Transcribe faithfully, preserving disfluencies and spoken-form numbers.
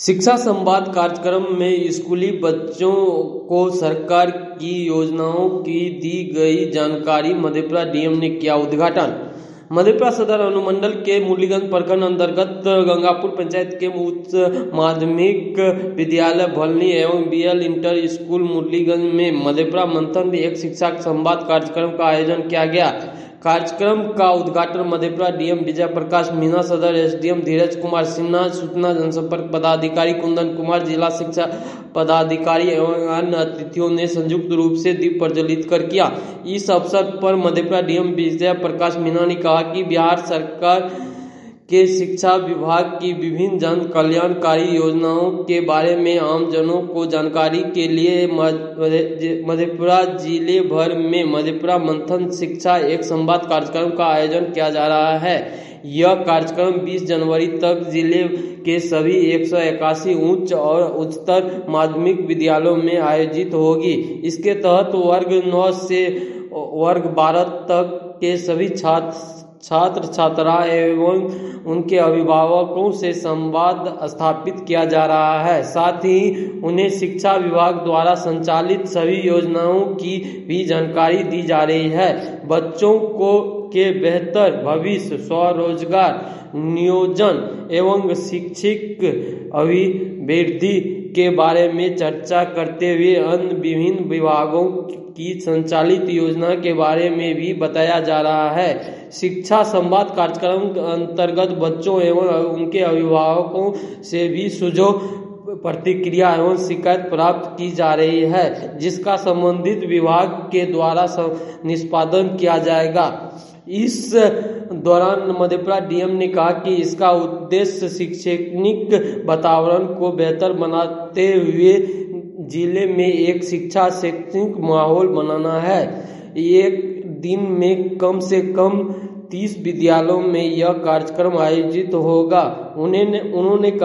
शिक्षा संवाद कार्यक्रम में स्कूली बच्चों को सरकार की योजनाओं की दी गई जानकारी। मधेपुरा डीएम ने किया उद्घाटन। मधेपुरा सदर अनुमंडल के मुरलीगंज प्रखंड अंतर्गत गंगापुर पंचायत के उच्च माध्यमिक विद्यालय भलनी एवं बीएल इंटर स्कूल मुरलीगंज में मधेपुरा मंथन एक शिक्षा संवाद कार्यक्रम का आयोजन किया गया। कार्यक्रम का उद्घाटन मधेपुरा डीएम विजय प्रकाश मीणा, सदर एसडीएम धीरज कुमार सिन्हा, सूचना जनसंपर्क पदाधिकारी कुंदन कुमार, जिला शिक्षा पदाधिकारी एवं अन्य अतिथियों ने संयुक्त रूप से दीप प्रज्वलित कर किया। इस अवसर पर मधेपुरा डीएम विजय प्रकाश मीणा ने कहा कि बिहार सरकार के शिक्षा विभाग की विभिन्न जन कल्याणकारी योजनाओं के बारे में आमजनों को जानकारी के लिए मधेपुरा जिले भर में मधेपुरा मंथन शिक्षा एक संवाद कार्यक्रम का आयोजन किया जा रहा है। यह कार्यक्रम बीस जनवरी तक जिले के सभी एक सौ इक्यासी उच्च और उच्चतर माध्यमिक विद्यालयों में आयोजित होगी। इसके तहत वर्ग नौ से वर्ग बारह तक के सभी छात्र छात्र छात्राएं एवं उनके अभिभावकों से संवाद स्थापित किया जा रहा है। साथ ही उन्हें शिक्षा विभाग द्वारा संचालित सभी योजनाओं की भी जानकारी दी जा रही है। बच्चों को के बेहतर भविष्य, स्वरोजगार, नियोजन एवं शैक्षिक अभिवृद्धि के बारे में चर्चा करते हुए अन्य विभिन्न विभागों की संचालित योजना के बारे में भी बताया जा रहा है। शिक्षा संवाद कार्यक्रम अंतर्गत बच्चों एवं उनके अभिभावकों से भी सुझाव, प्रतिक्रिया एवं शिकायत प्राप्त की जा रही है, जिसका संबंधित विभाग के द्वारा निष्पादन किया जाएगा। इस दौरान मधेपुरा डीएम ने कहा कि इसका उद्देश्य शैक्षणिक वातावरण को बेहतर बनाते हुए जिले में एक शिक्षा शैक्षणिक माहौल बनाना है। एक दिन में कम से कम तीस विद्यालयों में यह कार्यक्रम आयोजित होगा। उन्हें उन्होंने